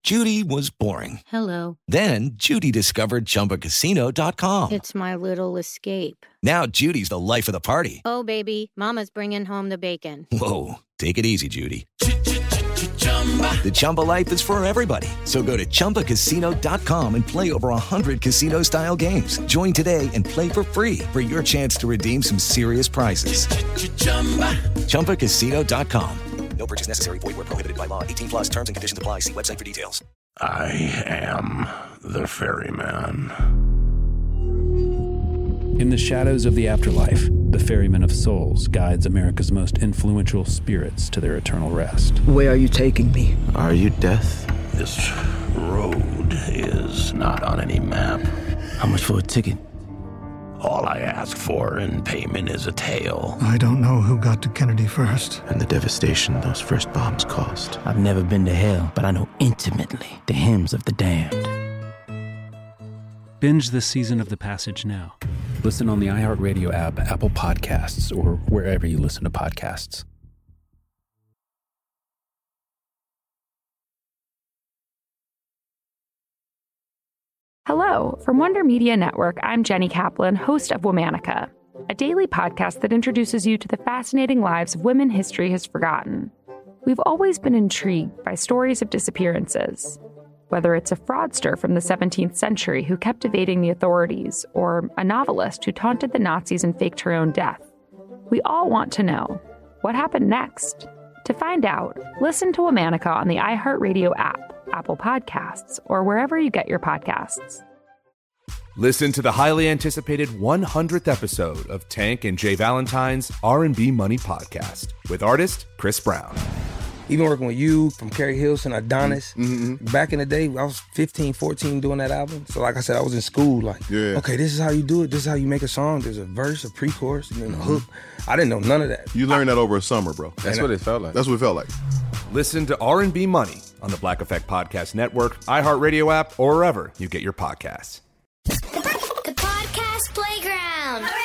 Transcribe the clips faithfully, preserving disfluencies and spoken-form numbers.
Judy was boring. Hello. Then Judy discovered Chumba Casino dot com. It's my little escape. Now Judy's the life of the party. Oh, baby, mama's bringing home the bacon. Whoa, take it easy, Judy. The Chumba life is for everybody. So go to Chumba Casino dot com and play over one hundred casino-style games. Join today and play for free for your chance to redeem some serious prizes. Chumba Casino dot com. No purchase necessary. Void where prohibited by law. eighteen plus terms and conditions apply. See website for details. I am the ferryman. In the shadows of the afterlife, the Ferryman of Souls guides America's most influential spirits to their eternal rest. Where are you taking me? Are you death? This road is not on any map. How much for a ticket? All I ask for in payment is a tale. I don't know who got to Kennedy first. And the devastation those first bombs caused. I've never been to hell, but I know intimately the hymns of the damned. Binge this season of The Passage now. Listen on the iHeartRadio app, Apple Podcasts, or wherever you listen to podcasts. Hello. From Wonder Media Network, I'm Jenny Kaplan, host of Womanica, a daily podcast that introduces you to the fascinating lives of women history has forgotten. We've always been intrigued by stories of disappearances. Whether it's a fraudster from the seventeenth century who kept evading the authorities, or a novelist who taunted the Nazis and faked her own death, we all want to know, what happened next? To find out, listen to Womanica on the iHeartRadio app, Apple Podcasts, or wherever you get your podcasts. Listen to the highly anticipated one hundredth episode of Tank and Jay Valentine's R and B Money Podcast with artist Chris Brown. Even working with you from Carrie Hilson, Adonis, mm-hmm. back in the day, I was fifteen, fourteen doing that album. So like I said, I was in school like, yeah. okay, this is how you do it. This is how you make a song. There's a verse, a pre-chorus, and then a hook. I didn't know none of that. You learned I, that over a summer, bro. That's what it felt like. That's what it felt like. Listen to R and B Money on the Black Effect Podcast Network, iHeartRadio app, or wherever you get your podcasts. The Podcast Playground. Hooray!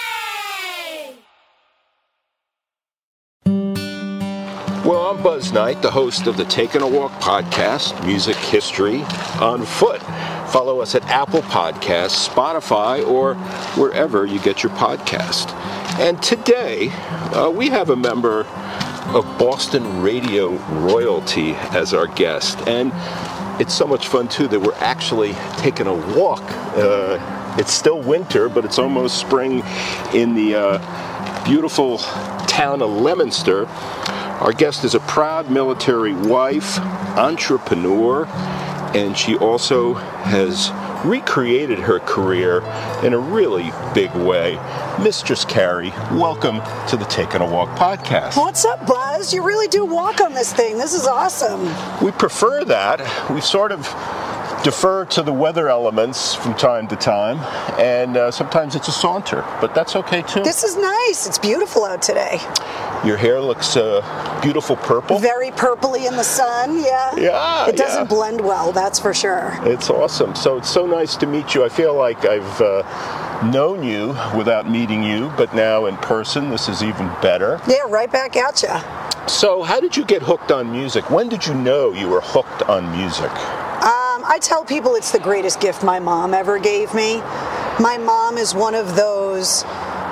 Well, I'm Buzz Knight, the host of the Taking a Walk podcast, Music History on Foot. Follow us at Apple Podcasts, Spotify, or wherever you get your podcast. And today, uh, we have a member of Boston radio royalty as our guest. And it's so much fun, too, that we're actually taking a walk. Uh, it's still winter, but it's almost spring in the uh, beautiful town of Leominster. Our guest is a proud military wife, entrepreneur, and she also has recreated her career in a really big way. Mistress Carrie, welcome to the Taking a Walk podcast. What's up, Buzz? You really do walk on this thing. This is awesome. We prefer that. We sort of defer to the weather elements from time to time, and uh, sometimes it's a saunter, but that's okay too. This is nice. It's beautiful out today. Your hair looks uh, beautiful purple. Very purpley in the sun, yeah. Yeah, It doesn't yeah. blend well, that's for sure. It's awesome. So it's so nice to meet you. I feel like I've uh, known you without meeting you, but now in person, this is even better. Yeah, right back at you. So how did you get hooked on music? When did you know you were hooked on music? Um, I tell people it's the greatest gift my mom ever gave me. My mom is one of those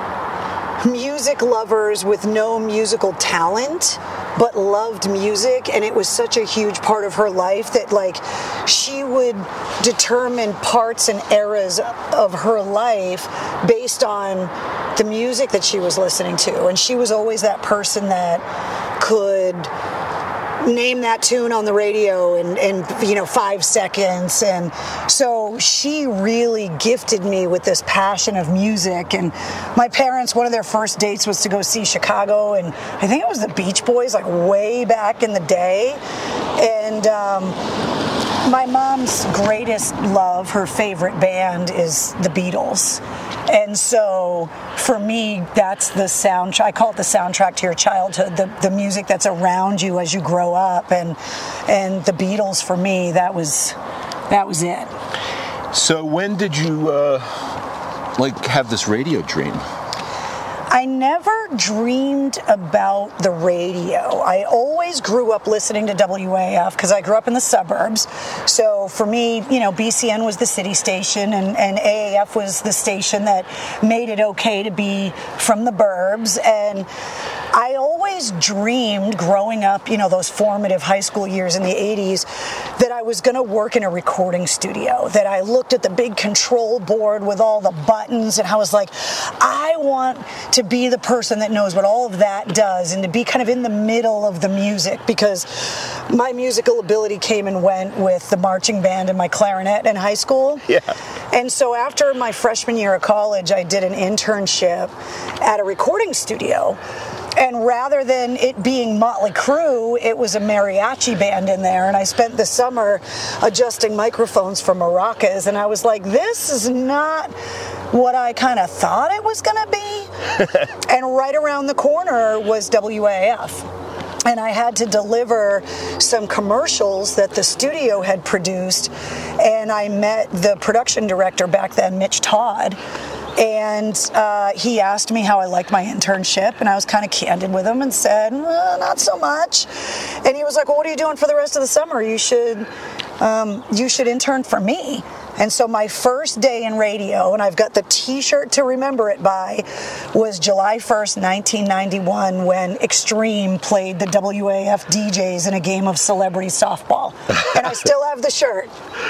music lovers with no musical talent, but loved music, and it was such a huge part of her life that, like, she would determine parts and eras of her life based on the music that she was listening to, and she was always that person that could name that tune on the radio in, in, you know, five seconds. And so she really gifted me with this passion of music. And my parents, one of their first dates was to go see Chicago, and I think it was the Beach Boys, like way back in the day. And um, my mom's greatest love, her favorite band, is the Beatles. And so for me, that's the soundtrack. I call it the soundtrack to your childhood, the, the music that's around you as you grow up. And and the Beatles, for me, that was that was it. So when did you uh, like have this radio dream? I never dreamed about the radio. I always grew up listening to W A F because I grew up in the suburbs. So for me, you know, B C N was the city station, and, and A A F was the station that made it okay to be from the burbs. And I always dreamed growing up, you know, those formative high school years in the eighties, that I was going to work in a recording studio, that I looked at the big control board with all the buttons, and I was like, I want to be the person that knows what all of that does, and to be kind of in the middle of the music, because my musical ability came and went with the marching band and my clarinet in high school. Yeah. And so after my freshman year of college, I did an internship at a recording studio. And rather than it being Motley Crue, it was a mariachi band in there. And I spent the summer adjusting microphones for maracas. And I was like, this is not what I kind of thought it was going to be. And right around the corner was W A F. And I had to deliver some commercials that the studio had produced. And I met the production director back then, Mitch Todd. And uh, he asked me how I liked my internship, and I was kind of candid with him and said, well, not so much. And he was like, well, what are you doing for the rest of the summer? You should, um, you should intern for me. And so my first day in radio, and I've got the T-shirt to remember it by, was July first, nineteen ninety-one, when Extreme played the W A F D Js in a game of celebrity softball. And I still have the shirt.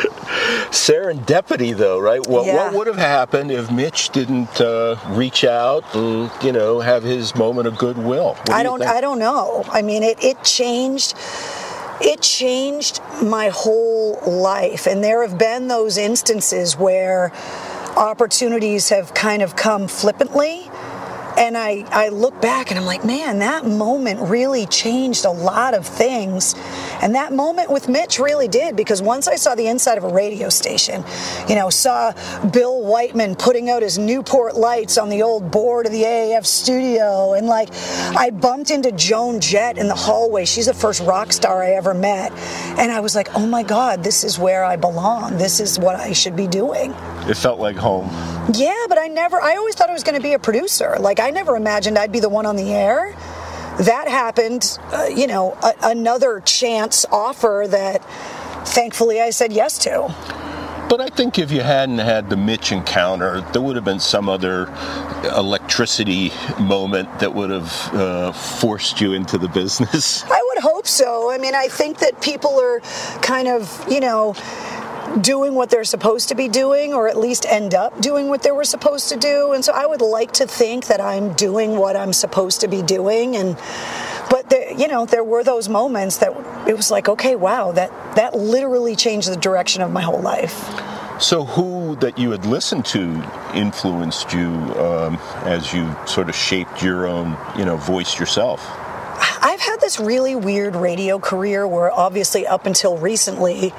Serendipity, though, right? What, Yeah. what would have happened if Mitch didn't uh, reach out and, you know, have his moment of goodwill? What do I you don't. think? I don't know. I mean, it, it changed. It changed my whole life, and there have been those instances where opportunities have kind of come flippantly. And I, I look back and I'm like, man, that moment really changed a lot of things. And that moment with Mitch really did, because once I saw the inside of a radio station, you know, saw Bill Whiteman putting out his Newport lights on the old board of the A A F studio, and like I bumped into Joan Jett in the hallway. She's the first rock star I ever met. And I was like, oh my God, this is where I belong. This is what I should be doing. It felt like home. Yeah, but I never, I always thought I was going to be a producer. Like, I never imagined I'd be the one on the air. That happened, uh, you know, a, another chance offer that thankfully I said yes to. But I think if you hadn't had the Mitch encounter, there would have been some other electricity moment that would have uh, forced you into the business. I would hope so. I mean, I think that people are kind of, you know, doing what they're supposed to be doing, or at least end up doing what they were supposed to do. And so I would like to think that I'm doing what I'm supposed to be doing. And but there, you know, there were those moments that it was like, okay, wow, that that literally changed the direction of my whole life. So who that you had listened to influenced you um, as you sort of shaped your own, you know, voice yourself? I've had this really weird radio career where obviously up until recently,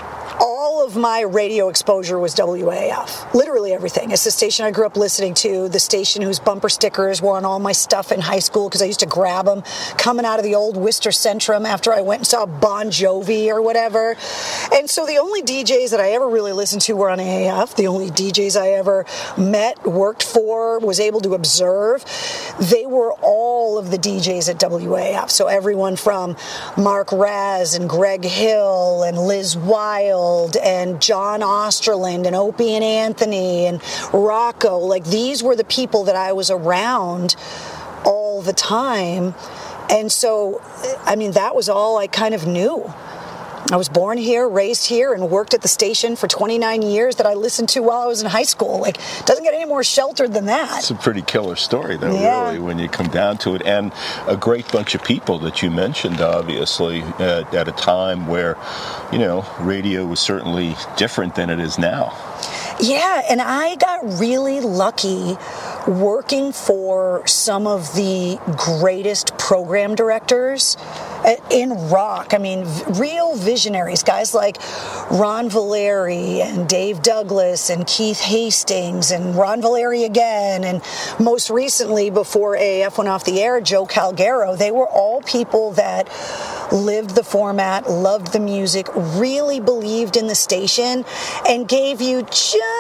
all of my radio exposure was W A F. Literally everything. It's the station I grew up listening to, the station whose bumper stickers were on all my stuff in high school because I used to grab them coming out of the old Worcester Centrum after I went and saw Bon Jovi or whatever. And so the only D Js that I ever really listened to were on A A F. The only D Js I ever met, worked for, was able to observe, they were all of the D Js at W A F. So everyone from Mark Raz and Greg Hill and Liz Wilde and John Osterland and Opie and Anthony and Rocco, like these were the people that I was around all the time. And so, I mean, that was all I kind of knew. I was born here, raised here, and worked at the station for twenty-nine years that I listened to while I was in high school. Like, it doesn't get any more sheltered than that. It's a pretty killer story, though, Yeah. really, when you come down to it. And a great bunch of people that you mentioned, obviously, at, at a time where, you know, radio was certainly different than it is now. Yeah, and I got really lucky working for some of the greatest program directors in rock. I mean, real visionaries, guys like Ron Valeri and Dave Douglas and Keith Hastings and Ron Valeri again, and most recently, before A A F went off the air, Joe Calgaro. They were all people that lived the format, loved the music, really believed in the station, and gave you just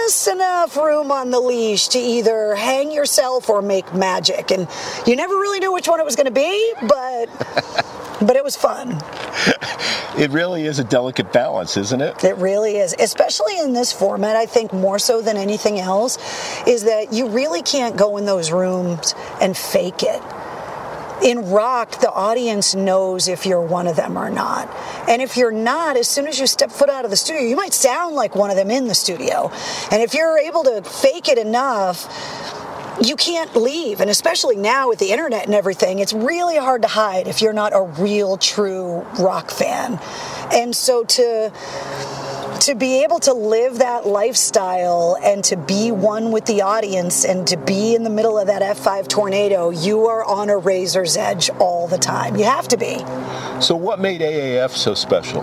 just enough room on the leash to either hang yourself or make magic. And you never really knew which one it was going to be, but but it was fun. It really is a delicate balance, isn't it? It really is, especially in this format. I think more so than anything else is that you really can't go in those rooms and fake it. In rock, the audience knows if you're one of them or not. And if you're not, as soon as you step foot out of the studio, you might sound like one of them in the studio. And if you're able to fake it enough, you can't leave. And especially now with the internet and everything, it's really hard to hide if you're not a real, true rock fan. And so to to be able to live that lifestyle and to be one with the audience and to be in the middle of that F five tornado, you are on a razor's edge all the time. You have to be. So what made A A F so special?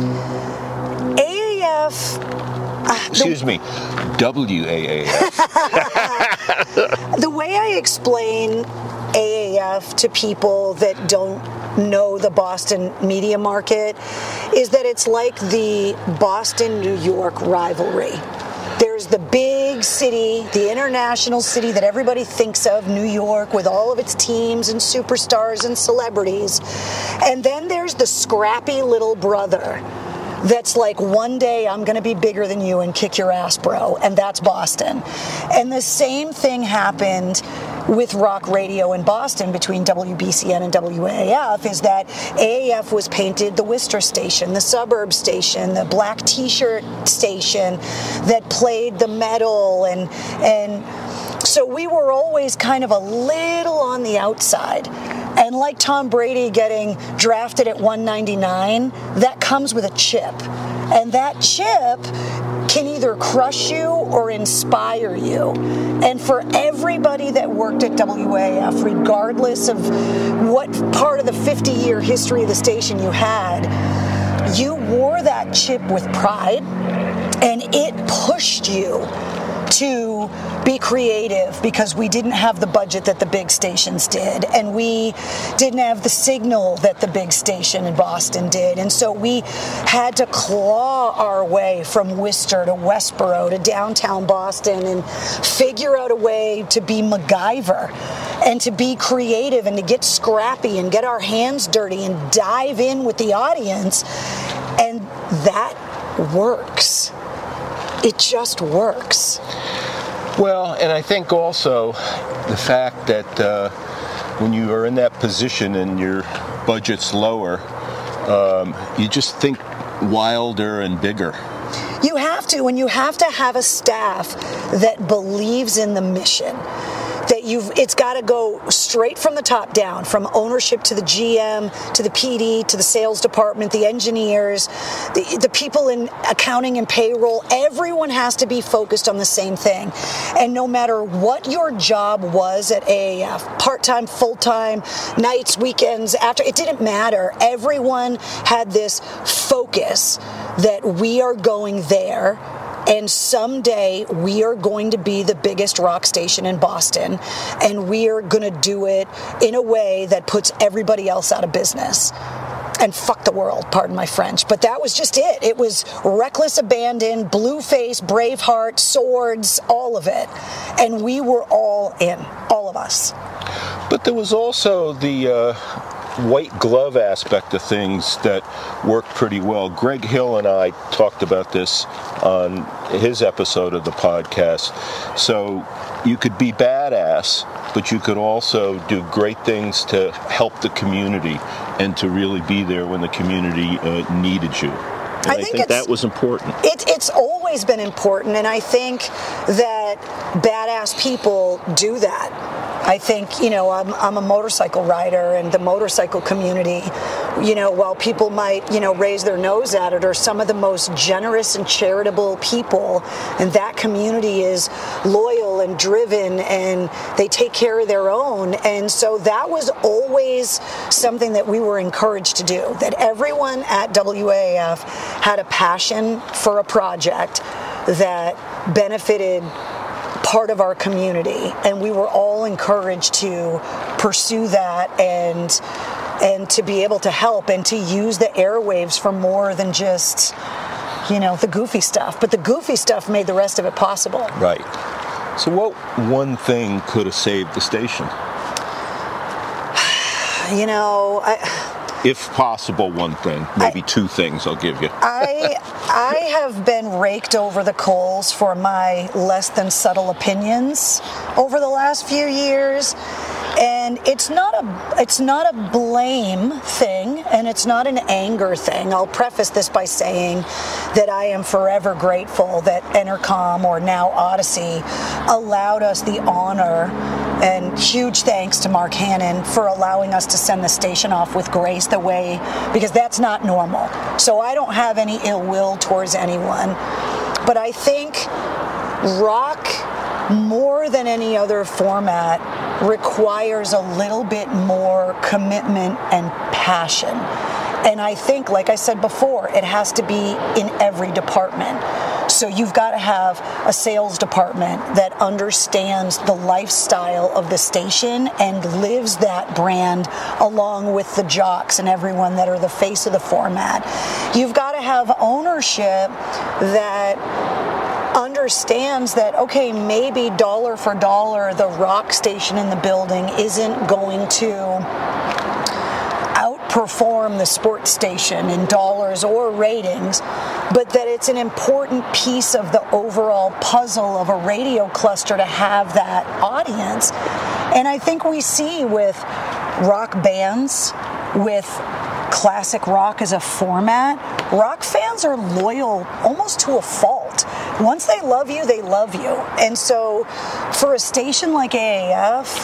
A A F... Uh, Excuse the, me, W A A F. The way I explain A A F to people that don't know the Boston media market is that it's like the Boston-New York rivalry. There's the big city, the international city that everybody thinks of, New York, with all of its teams and superstars and celebrities. And then there's the scrappy little brother that's like, one day I'm going to be bigger than you and kick your ass, bro. And that's Boston. And the same thing happened with rock radio in Boston between W B C N and W A A F, is that A A F was painted the Worcester station, the suburb station, the black t-shirt station that played the metal, and and so we were always kind of a little on the outside. And like Tom Brady getting drafted at one ninety-nine, that comes with a chip. And that chip can either crush you or inspire you. And for everybody that worked at W A A F, regardless of what part of the fifty-year history of the station you had, you wore that chip with pride, and it pushed you to be creative, because we didn't have the budget that the big stations did, and we didn't have the signal that the big station in Boston did, and so we had to claw our way from Worcester to Westboro to downtown Boston and figure out a way to be MacGyver and to be creative and to get scrappy and get our hands dirty and dive in with the audience, and that works. It just works. Well, and I think also the fact that uh, when you are in that position and your budget's lower, um, you just think wilder and bigger. You have to, and you have to have a staff that believes in the mission. That you've, it's got to go straight from the top down, from ownership to the G M, to the P D, to the sales department, the engineers, the, the people in accounting and payroll. Everyone has to be focused on the same thing. And no matter what your job was at A A F, part-time, full-time, nights, weekends, after, it didn't matter. Everyone had this focus that we are going there, and someday we are going to be the biggest rock station in Boston, and we are going to do it in a way that puts everybody else out of business. And fuck the world, pardon my French. But that was just it. It was reckless abandon, Blueface, Braveheart, swords, all of it. And we were all in, all of us. But there was also the uh, white glove aspect of things that worked pretty well. Greg Hill and I talked about this on his episode of the podcast. So you could be badass, but you could also do great things to help the community and to really be there when the community uh, needed you. And I, I think, think that was important. It, it's always been important, and I think that badass people do that. I think, you know, I'm, I'm a motorcycle rider, and the motorcycle community, you know, while people might, you know, raise their nose at it, are some of the most generous and charitable people, and that community is loyal and driven, and they take care of their own. And so that was always something that we were encouraged to do, that everyone at W A A F had a passion for a project that benefited part of our community, and we were all encouraged to pursue that and and to be able to help and to use the airwaves for more than just you know, the goofy stuff. But the goofy stuff made the rest of it possible. Right. So what one thing could have saved the station? You know, I... If possible, one thing. Maybe I, two things I'll give you. I I have been raked over the coals for my less than subtle opinions over the last few years. And it's not a it's not a blame thing, and it's not an anger thing. I'll preface this by saying that I am forever grateful that Entercom, or now Odyssey, allowed us the honor, and huge thanks to Mark Hannon for allowing us to send the station off with grace the way, because that's not normal. So I don't have any ill will towards anyone. But I think rock, more than any other format, requires a little bit more commitment and passion. And I think, like I said before, it has to be in every department. So you've got to have a sales department that understands the lifestyle of the station and lives that brand along with the jocks and everyone that are the face of the format. You've got to have ownership that understands that, okay, maybe dollar for dollar, the rock station in the building isn't going to outperform the sports station in dollars or ratings, but that it's an important piece of the overall puzzle of a radio cluster to have that audience. And I think we see with rock bands, with classic rock as a format, rock fans are loyal almost to a fault. Once they love you, they love you. And so for a station like A A F,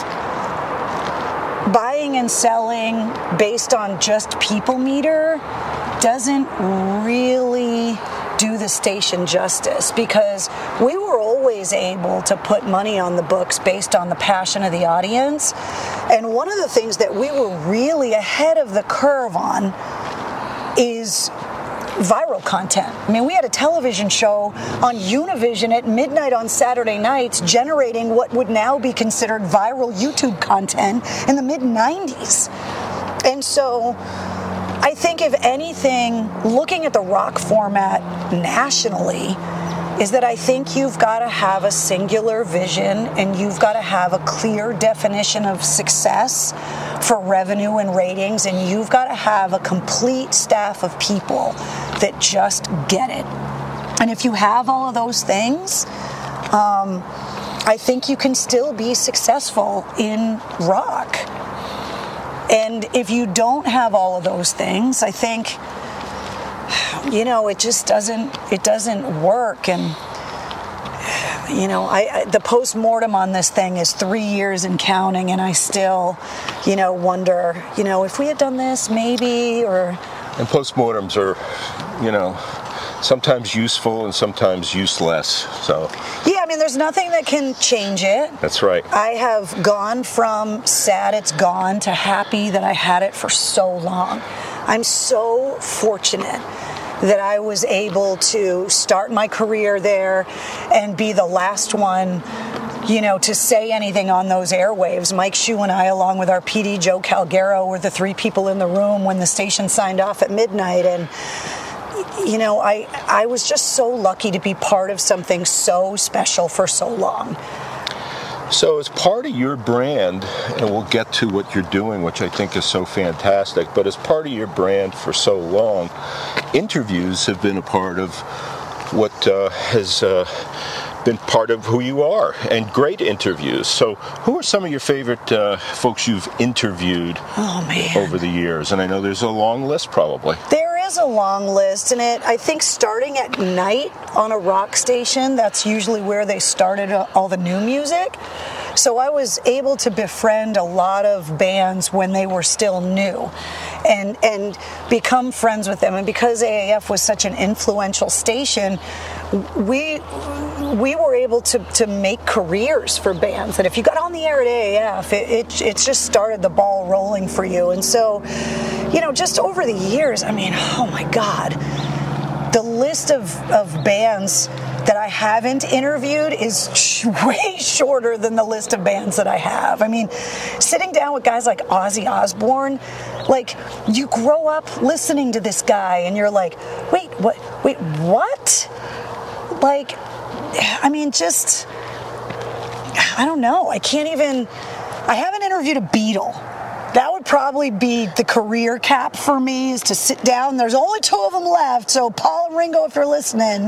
buying and selling based on just people meter doesn't really do the station justice, because we were always able to put money on the books based on the passion of the audience. And one of the things that we were really ahead of the curve on is viral content. I mean, we had a television show on Univision at midnight on Saturday nights generating what would now be considered viral YouTube content in the mid nineties. And so I think, if anything, looking at the rock format nationally, is that I think you've got to have a singular vision, and you've got to have a clear definition of success for revenue and ratings, and you've got to have a complete staff of people that just get it. And if you have all of those things, um, I think you can still be successful in rock. And if you don't have all of those things, I think, you know, it just doesn't, it doesn't work. And, you know, I, I the post-mortem on this thing is three years and counting, and I still, you know, wonder, you know, if we had done this, maybe, or... And post-mortems are, you know, sometimes useful and sometimes useless, so... Yeah, I mean, there's nothing that can change it. That's right. I have gone from sad it's gone to happy that I had it for so long. I'm so fortunate that I was able to start my career there and be the last one, you know, to say anything on those airwaves. Mike Shue and I, along with our P D, Joe Calgaro, were the three people in the room when the station signed off at midnight. And you know, I I was just so lucky to be part of something so special for so long. So as part of your brand, and we'll get to what you're doing, which I think is so fantastic, but as part of your brand for so long, interviews have been a part of what uh, has uh, been part of who you are, and great interviews. So who are some of your favorite uh, folks you've interviewed oh, man. over the years? And I know there's a long list probably. There is a long list, and it I think starting at night on a rock station, that's usually where they started all the new music. So I was able to befriend a lot of bands when they were still new, and and become friends with them. And because A A F was such an influential station, we we were able to, to make careers for bands. That if you got on the air at A A F, it, it it's just started the ball rolling for you. And so, you know, just over the years, I mean, oh my God, the list of, of bands that I haven't interviewed is sh- way shorter than the list of bands that I have. I mean, sitting down with guys like Ozzy Osbourne, like, you grow up listening to this guy and you're like, wait, what? wait, what? Like, I mean, just, I don't know. I can't even, I haven't interviewed a Beatle. That would probably be the career cap for me, is to sit down. There's only two of them left, so Paul and Ringo, if you're listening.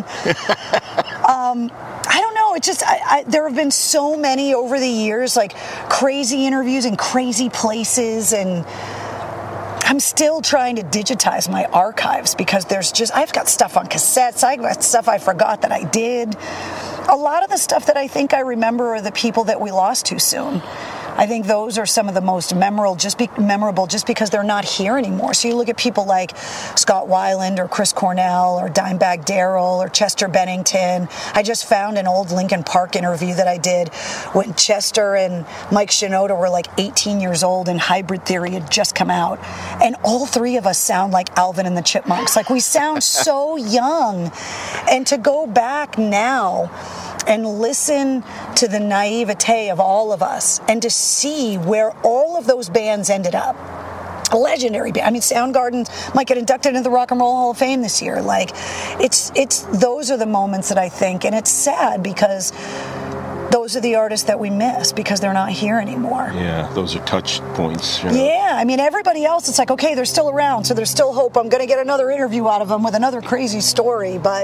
um, I don't know. It just, I, I, there have been so many over the years, like crazy interviews in crazy places, and I'm still trying to digitize my archives because there's just, I've got stuff on cassettes, I've got stuff I forgot that I did. A lot of the stuff that I think I remember are the people that we lost too soon. I think those are some of the most memorable just, be, memorable just because they're not here anymore. So you look at people like Scott Weiland or Chris Cornell or Dimebag Darrell or Chester Bennington. I just found an old Linkin Park interview that I did when Chester and Mike Shinoda were like eighteen years old and Hybrid Theory had just come out. And all three of us sound like Alvin and the Chipmunks. Like, we sound so young. And to go back now and listen to the naivete of all of us and to see where all of those bands ended up. A legendary band. I mean, Soundgarden might get inducted into the Rock and Roll Hall of Fame this year. Like, it's it's those are the moments that I think, and it's sad because those are the artists that we miss because they're not here anymore. Yeah, those are touch points. You know? Yeah, I mean, everybody else, it's like, okay, they're still around, so there's still hope. I'm going to get another interview out of them with another crazy story, but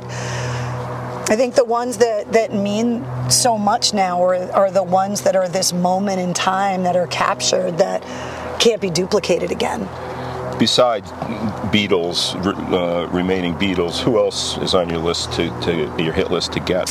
I think the ones that, that mean so much now are, are the ones that are this moment in time that are captured that can't be duplicated again. Besides Beatles, uh, remaining Beatles, who else is on your list to, to your hit list to get?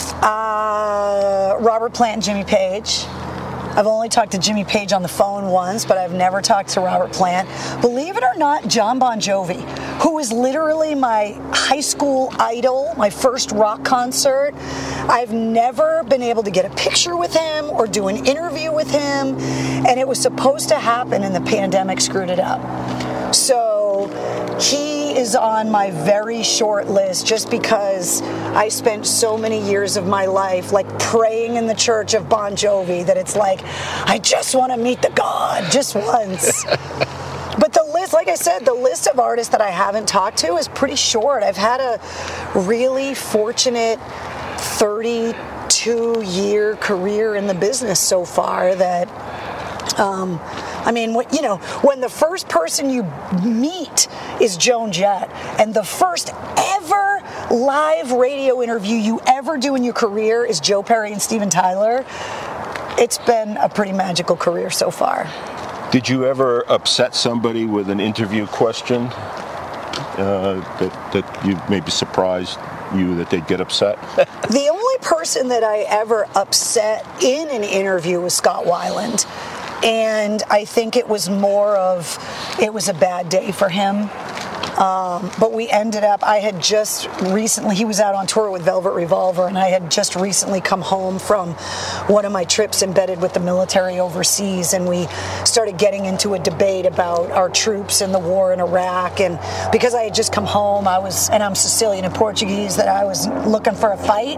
Uh, Robert Plant and Jimmy Page. I've only talked to Jimmy Page on the phone once, but I've never talked to Robert Plant. Believe it or not, John Bon Jovi, who is literally my high school idol, my first rock concert. I've never been able to get a picture with him or do an interview with him, and it was supposed to happen and the pandemic screwed it up. So he is on my very short list just because I spent so many years of my life like praying in the church of Bon Jovi that it's like, I just want to meet the God just once. But the list, like I said, the list of artists that I haven't talked to is pretty short. I've had a really fortunate thirty-two year career in the business so far that Um, I mean, you know, when the first person you meet is Joan Jett, and the first ever live radio interview you ever do in your career is Joe Perry and Steven Tyler, it's been a pretty magical career so far. Did you ever upset somebody with an interview question uh, that, that you maybe surprised you that they'd get upset? The only person that I ever upset in an interview was Scott Weiland. And I think it was more of, it was a bad day for him. Um, but we ended up, I had just recently, he was out on tour with Velvet Revolver, and I had just recently come home from one of my trips embedded with the military overseas, and we started getting into a debate about our troops and the war in Iraq. And because I had just come home, I was, and I'm Sicilian and Portuguese, that I was looking for a fight.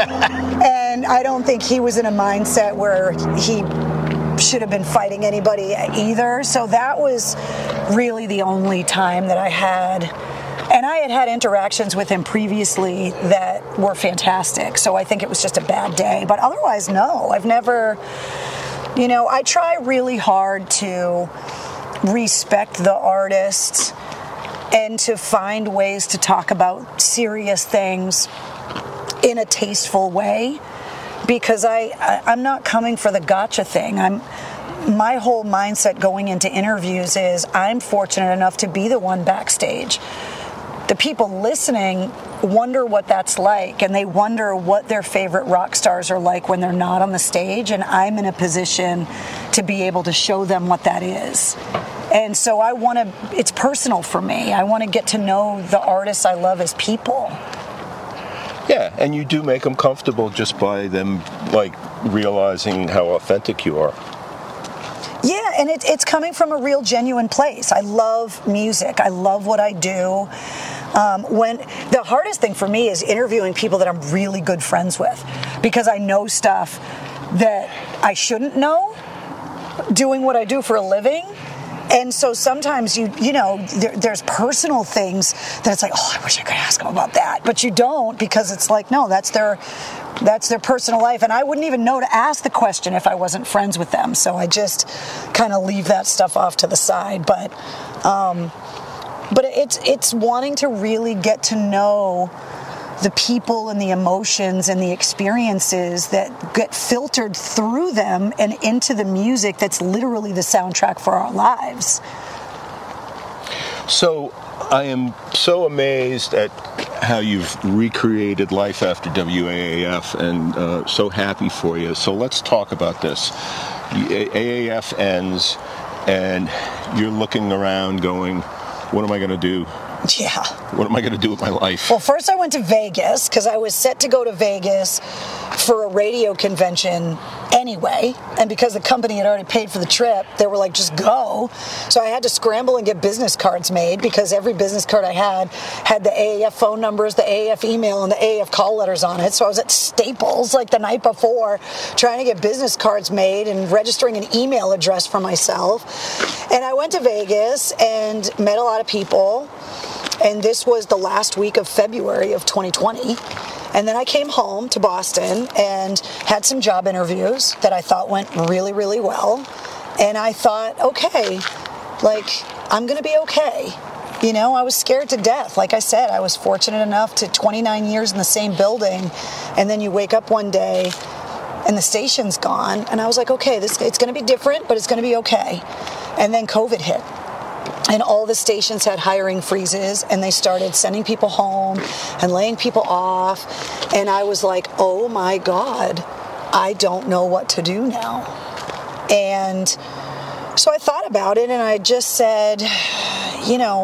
And I don't think he was in a mindset where he should have been fighting anybody either. So that was really the only time that I had, and I had had interactions with him previously that were fantastic. So I think it was just a bad day. But otherwise, no, I've never, you know, I try really hard to respect the artist and to find ways to talk about serious things in a tasteful way. Because I, I, I'm not coming for the gotcha thing. I'm, my whole mindset going into interviews is I'm fortunate enough to be the one backstage. The people listening wonder what that's like, and they wonder what their favorite rock stars are like when they're not on the stage, and I'm in a position to be able to show them what that is. And so I want to, it's personal for me. I want to get to know the artists I love as people. Yeah, and you do make them comfortable just by them, like, realizing how authentic you are. Yeah, and it, it's coming from a real, genuine place. I love music. I love what I do. Um, when the hardest thing for me is interviewing people that I'm really good friends with, because I know stuff that I shouldn't know, doing what I do for a living. And so sometimes you, you know, there, there's personal things that it's like, oh, I wish I could ask them about that. But you don't, because it's like, no, that's their, that's their personal life. And I wouldn't even know to ask the question if I wasn't friends with them. So I just kind of leave that stuff off to the side. But, um, but it's, it's wanting to really get to know the people and the emotions and the experiences that get filtered through them and into the music that's literally the soundtrack for our lives. So I am so amazed at how you've recreated life after W A A F, and uh, so happy for you. So let's talk about this. A A F ends and you're looking around going, what am I going to do? Yeah. What am I going to do with my life? Well, first I went to Vegas because I was set to go to Vegas for a radio convention anyway. And because the company had already paid for the trip, they were like, just go. So I had to scramble and get business cards made because every business card I had had the A A F phone numbers, the A A F email, and the A A F call letters on it. So I was at Staples like the night before trying to get business cards made and registering an email address for myself. And I went to Vegas and met a lot of people. And this was the last week of February of twenty twenty. And then I came home to Boston and had some job interviews that I thought went really, really well. And I thought, okay, like, I'm going to be okay. You know, I was scared to death. Like I said, I was fortunate enough to twenty-nine years in the same building. And then you wake up one day and the station's gone. And I was like, okay, this it's going to be different, but it's going to be okay. And then COVID hit. And all the stations had hiring freezes, and they started sending people home and laying people off. And I was like, oh my God, I don't know what to do now. And so I thought about it, and I just said, you know,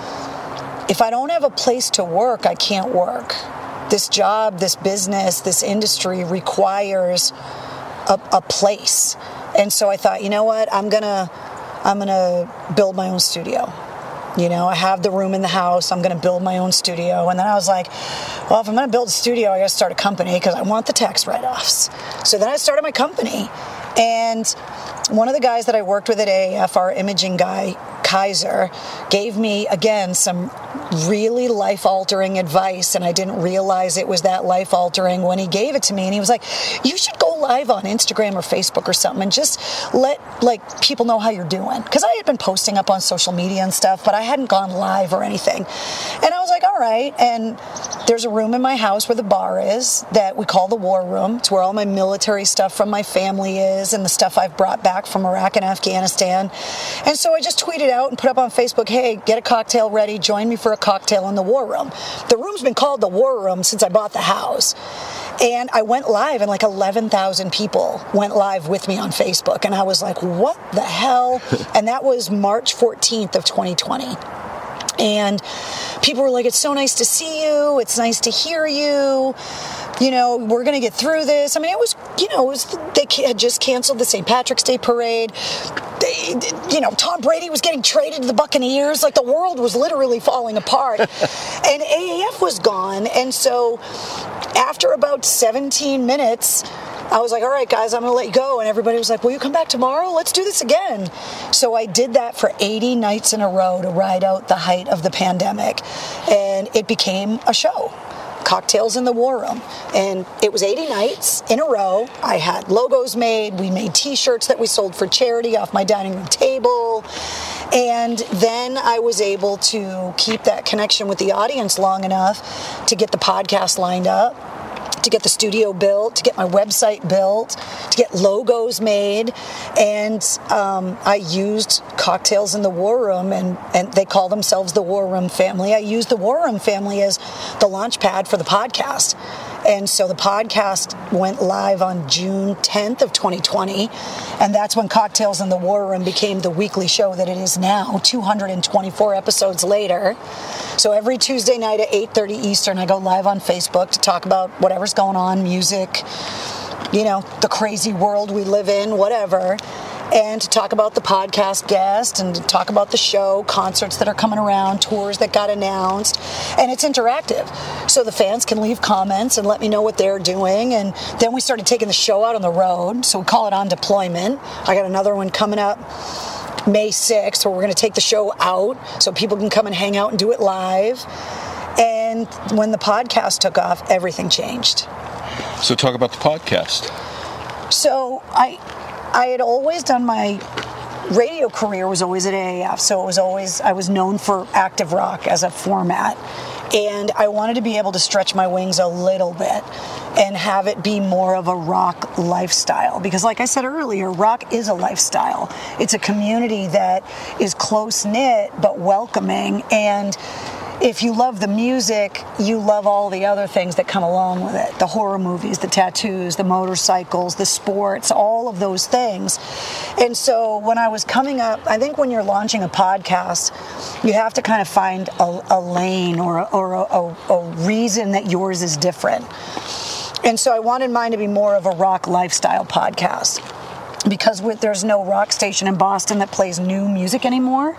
if I don't have a place to work, I can't work. This job, this business, this industry requires a, a place. And so I thought, you know what, I'm gonna I'm going to build my own studio. You know, I have the room in the house. I'm going to build my own studio. And then I was like, well, if I'm going to build a studio, I got to start a company because I want the tax write-offs. So then I started my company. And one of the guys that I worked with at A A F, our imaging guy, Kaiser, gave me, again, some really life-altering advice, and I didn't realize it was that life-altering when he gave it to me. And he was like, you should go live on Instagram or Facebook or something and just let, like, people know how you're doing. Because I had been posting up on social media and stuff, but I hadn't gone live or anything. And I was like, all right. And there's a room in my house where the bar is that we call the War Room. It's where all my military stuff from my family is and the stuff I've brought back from Iraq and Afghanistan. And so I just tweeted out and put up on Facebook, hey, get a cocktail ready, join me for a cocktail in the War Room. The room's been called the War Room since I bought the house. And I went live, and like eleven thousand people went live with me on Facebook. And I was like, what the hell? And that was March fourteenth of twenty twenty. And people were like, it's so nice to see you. It's nice to hear you. You know, we're going to get through this. I mean, it was, you know, it was, they had just canceled the Saint Patrick's Day parade. They, you know, Tom Brady was getting traded to the Buccaneers. Like, the world was literally falling apart. And A A F was gone. And so after about seventeen minutes, I was like, all right, guys, I'm going to let you go. And everybody was like, will you come back tomorrow? Let's do this again. So I did that for eighty nights in a row to ride out the height of the pandemic. And it became a show. Cocktails in the War Room. And it was eighty nights in a row. I had logos made. We made t-shirts that we sold for charity off my dining room table. And then I was able to keep that connection with the audience long enough to get the podcast lined up, to get the studio built, to get my website built, to get logos made. And um, I used Cocktails in the War Room, and, and they call themselves the War Room family. I used the War Room family as the launch pad for the podcast. And so the podcast went live on June tenth of twenty twenty. And that's when Cocktails in the War Room became the weekly show that it is now, two hundred twenty-four episodes later. So every Tuesday night at eight thirty Eastern, I go live on Facebook to talk about whatever's going on, music, you know, the crazy world we live in, whatever. And to talk about the podcast guest and to talk about the show, concerts that are coming around, tours that got announced. And it's interactive. So the fans can leave comments and let me know what they're doing. And then we started taking the show out on the road. So we call it On Deployment. I got another one coming up May sixth, where we're going to take the show out so people can come and hang out and do it live. And when the podcast took off, everything changed. So talk about the podcast. So I, I had always done my radio career was always at A A F, so it was always, I was known for active rock as a format. And I wanted to be able to stretch my wings a little bit and have it be more of a rock lifestyle. Because like I said earlier, rock is a lifestyle. It's a community that is close-knit but welcoming, and if you love the music, you love all the other things that come along with it. The horror movies, the tattoos, the motorcycles, the sports, all of those things. And so when I was coming up, I think when you're launching a podcast, you have to kind of find a, a lane or, a, or a, a, a reason that yours is different. And so I wanted mine to be more of a rock lifestyle podcast, because with, there's no rock station in Boston that plays new music anymore.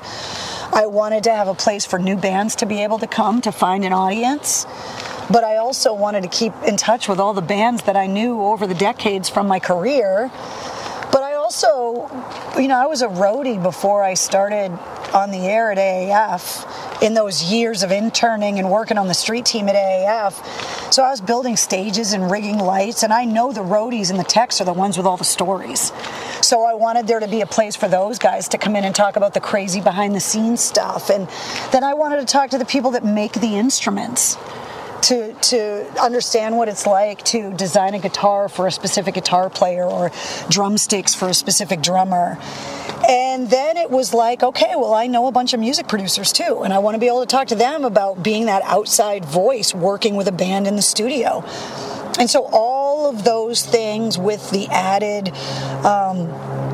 I wanted to have a place for new bands to be able to come to find an audience, but I also wanted to keep in touch with all the bands that I knew over the decades from my career. But I also, you know, I was a roadie before I started on the air at A A F, in those years of interning and working on the street team at A A F. So I was building stages and rigging lights, and I know the roadies and the techs are the ones with all the stories. So I wanted there to be a place for those guys to come in and talk about the crazy behind-the-scenes stuff. And then I wanted to talk to the people that make the instruments, to to understand what it's like to design a guitar for a specific guitar player or drumsticks for a specific drummer. And then it was like, okay, well, I know a bunch of music producers too, and I want to be able to talk to them about being that outside voice working with a band in the studio. And so all of those things with the added um,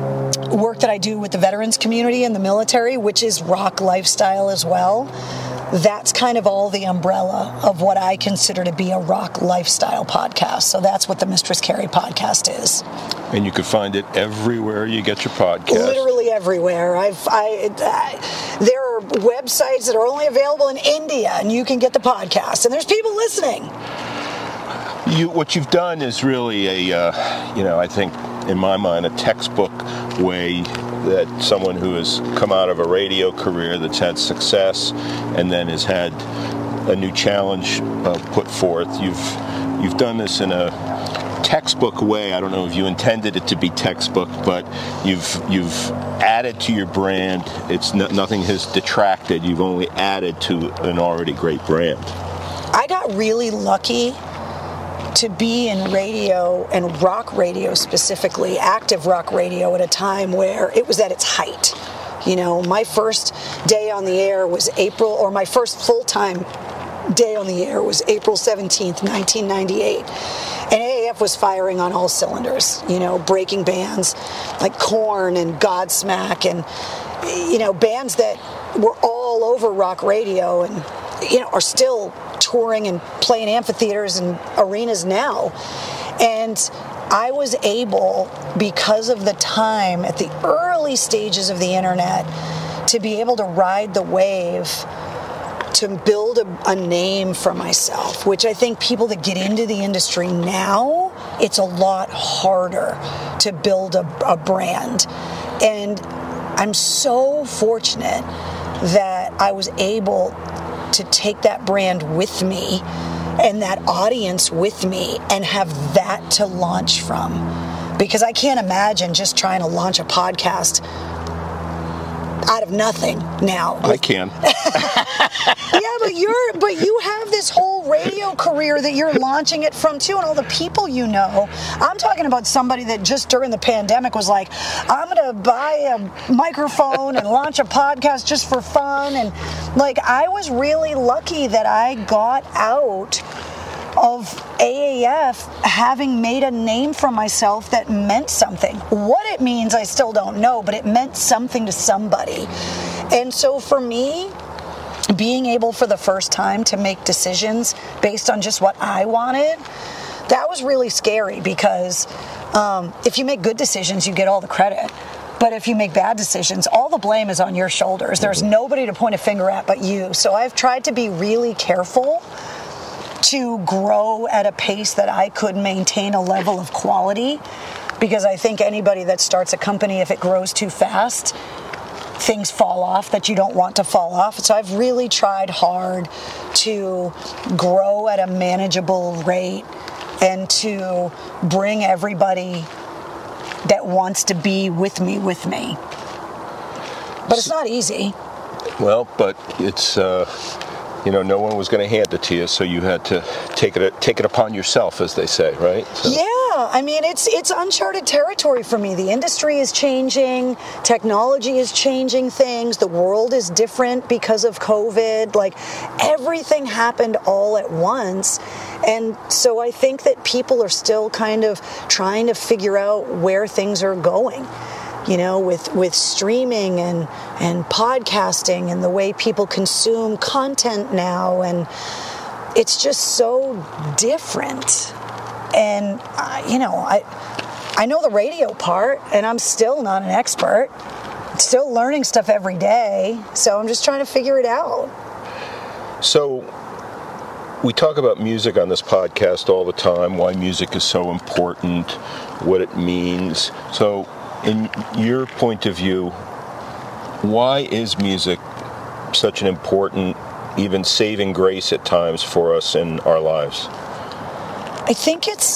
work that I do with the veterans community and the military, which is rock lifestyle as well, that's kind of all the umbrella of what I consider to be a rock lifestyle podcast. So that's what the Mistress Carrie podcast is. And you can find it everywhere you get your podcast. Literally everywhere. I've, I, I, there are websites that are only available in India, and you can get the podcast. And there's people listening. You, what you've done is really a, uh, you know, I think, in my mind, a textbook way that someone who has come out of a radio career that's had success and then has had a new challenge uh, put forth. You've you've done this in a textbook way. I don't know if you intended it to be textbook, but you've you've added to your brand. It's no, nothing has detracted. You've only added to an already great brand. I got really lucky to be in radio, and rock radio specifically, active rock radio, at a time where it was at its height. You know, my first day on the air was April, or my first full-time day on the air was April seventeenth, nineteen ninety-eight. And A A F was firing on all cylinders, you know, breaking bands like Korn and Godsmack, and, you know, bands that were all over rock radio and, you know, are still touring and playing amphitheaters and arenas now. And I was able, because of the time at the early stages of the internet, to be able to ride the wave, to build a, a name for myself, which I think people that get into the industry now, it's a lot harder to build a, a brand. And I'm so fortunate that I was able to take that brand with me and that audience with me and have that to launch from. Because I can't imagine just trying to launch a podcast out of nothing now. I can. Yeah, but you're but you have this whole radio career that you're launching it from too, and all the people you know. I'm talking about somebody that just during the pandemic was like, I'm gonna buy a microphone and launch a podcast just for fun. And like, I was really lucky that I got out of A A F having made a name for myself that meant something. What it means, I still don't know, but it meant something to somebody. And so for me, being able for the first time to make decisions based on just what I wanted, that was really scary, because um, if you make good decisions, you get all the credit. But if you make bad decisions, all the blame is on your shoulders. There's nobody to point a finger at but you. So I've tried to be really careful to grow at a pace that I could maintain a level of quality, because I think anybody that starts a company, if it grows too fast, things fall off that you don't want to fall off. So I've really tried hard to grow at a manageable rate and to bring everybody that wants to be with me with me. But it's not easy. Well, but it's, uh, you know, no one was going to hand it to you, so you had to take it take it upon yourself, as they say, right? So. Yeah, I mean, it's it's uncharted territory for me. The industry is changing, technology is changing things, the world is different because of COVID. Like, everything happened all at once. And so I think that people are still kind of trying to figure out where things are going. You know, with, with streaming and, and podcasting and the way people consume content now. And it's just so different. And, uh, you know, I I know the radio part, and I'm still not an expert. Still learning stuff every day. So I'm just trying to figure it out. So we talk about music on this podcast all the time, why music is so important, what it means. So in your point of view, why is music such an important, even saving grace at times for us in our lives? I think it's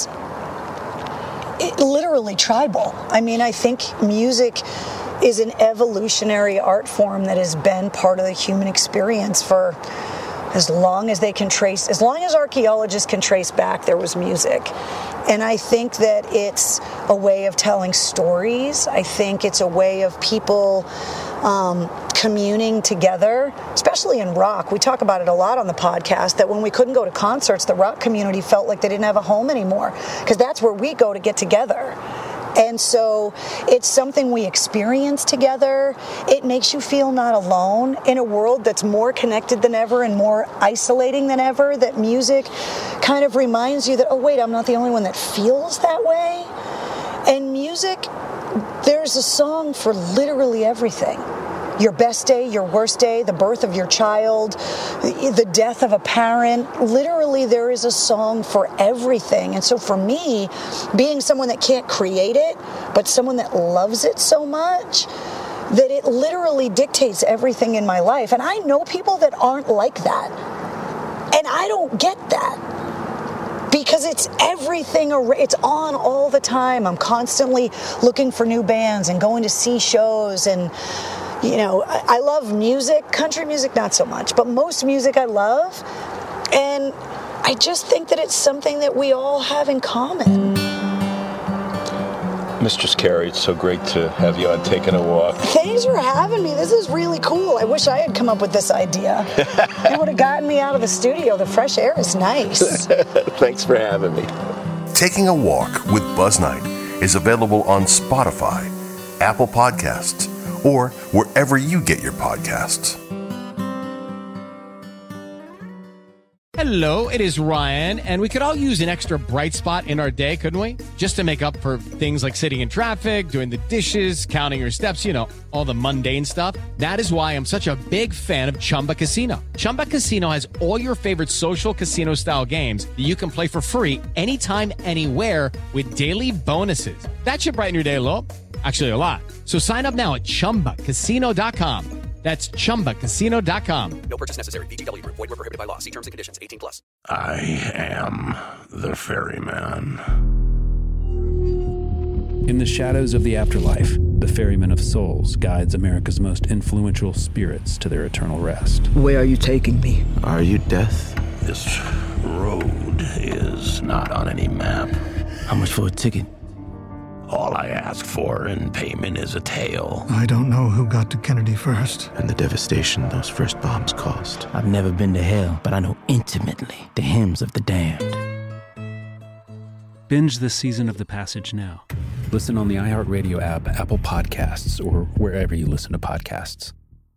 it, literally tribal. I mean, I think music is an evolutionary art form that has been part of the human experience for as long as they can trace, as long as archaeologists can trace back, there was music. And I think that it's a way of telling stories. I think it's a way of people um, communing together, especially in rock. We talk about it a lot on the podcast, that when we couldn't go to concerts, the rock community felt like they didn't have a home anymore, because that's where we go to get together. And so it's something we experience together. It makes you feel not alone in a world that's more connected than ever and more isolating than ever, that music kind of reminds you that, oh, wait, I'm not the only one that feels that way. And music, there's a song for literally everything. Your best day, your worst day, the birth of your child, the death of a parent. Literally, there is a song for everything. And so for me, being someone that can't create it, but someone that loves it so much, that it literally dictates everything in my life. And I know people that aren't like that. And I don't get that. Because it's everything, it's on all the time. I'm constantly looking for new bands and going to see shows. And you know, I love music, country music, not so much, but most music I love. And I just think that it's something that we all have in common. Mistress Carrie, it's so great to have you on Taking a Walk. Thanks for having me. This is really cool. I wish I had come up with this idea. It would have gotten me out of the studio. The fresh air is nice. Thanks for having me. Taking a Walk with Buzz Knight is available on Spotify, Apple Podcasts, or wherever you get your podcasts. Hello, it is Ryan, and we could all use an extra bright spot in our day, couldn't we? Just to make up for things like sitting in traffic, doing the dishes, counting your steps, you know, all the mundane stuff. That is why I'm such a big fan of Chumba Casino. Chumba Casino has all your favorite social casino-style games that you can play for free anytime, anywhere with daily bonuses. That should brighten your day a little. Actually, a lot. So sign up now at chumba casino dot com. That's chumba casino dot com. No purchase necessary. V G W. Void where prohibited by law. See terms and conditions. eighteen plus. I am the ferryman. In the shadows of the afterlife, the ferryman of souls guides America's most influential spirits to their eternal rest. Where are you taking me? Are you death? This road is not on any map. How much for a ticket? All I ask for in payment is a tale. I don't know who got to Kennedy first. And the devastation those first bombs caused. I've never been to hell, but I know intimately the hymns of the damned. Binge this season of The Passage now. Listen on the iHeartRadio app, Apple Podcasts, or wherever you listen to podcasts.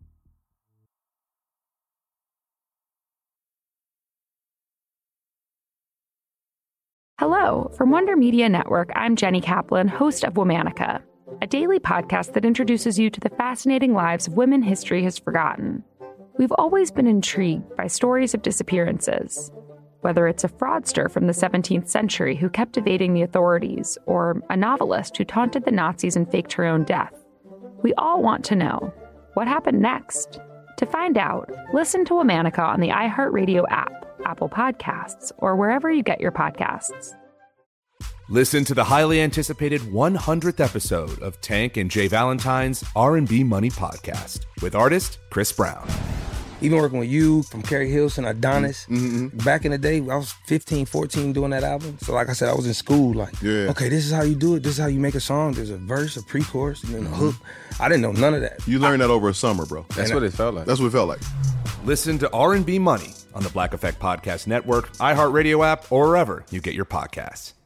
Hello, from Wonder Media Network, I'm Jenny Kaplan, host of Womanica, a daily podcast that introduces you to the fascinating lives of women history has forgotten. We've always been intrigued by stories of disappearances, whether it's a fraudster from the seventeenth century who kept evading the authorities, or a novelist who taunted the Nazis and faked her own death. We all want to know, What happened next? To find out, listen to Womanica on the iHeartRadio app, Apple Podcasts, or wherever you get your podcasts. Listen to the highly anticipated one hundredth episode of Tank and Jay Valentine's R and B Money Podcast with artist Chris Brown. Even working with you, from Carrie Hilson, Adonis, mm-hmm. back in the day, I was fifteen, fourteen doing that album. So like I said, I was in school like, yeah. okay, this is how you do it. This is how you make a song. There's a verse, a pre-chorus, and then a hook. I didn't know none of that. You learned I, that over a summer, bro. That's and what I, it felt like. That's what it felt like. Listen to R and B Money on the Black Effect Podcast Network, iHeartRadio app, or wherever you get your podcasts.